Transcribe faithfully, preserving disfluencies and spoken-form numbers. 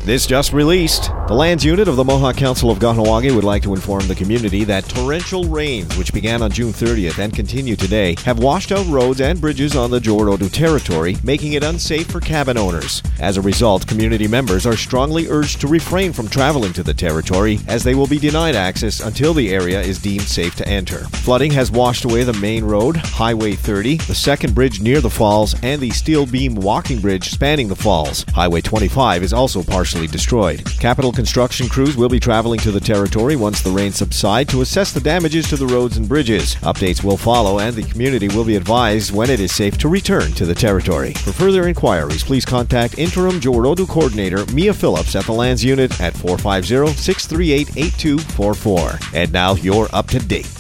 This just released. The Lands Unit of the Mohawk Council of Kahnawake would like to inform the community that torrential rains, which began on June thirtieth and continue today, have washed out roads and bridges on the Jorodu territory, making it unsafe for cabin owners. As a result, community members are strongly urged to refrain from traveling to the territory, as they will be denied access until the area is deemed safe to enter. Flooding has washed away the main road, Highway thirty, the second bridge near the falls, and the steel beam walking bridge spanning the falls. Highway twenty-five is also partially destroyed. Capital construction crews will be traveling to the territory once the rains subside to assess the damages to the roads and bridges. Updates will follow, and the community will be advised when it is safe to return to the territory. For further inquiries, please contact Interim Jorodu Coordinator Mia Phillips at the Lands Unit at four five zero, six three eight, eight two four four. And now you're up to date.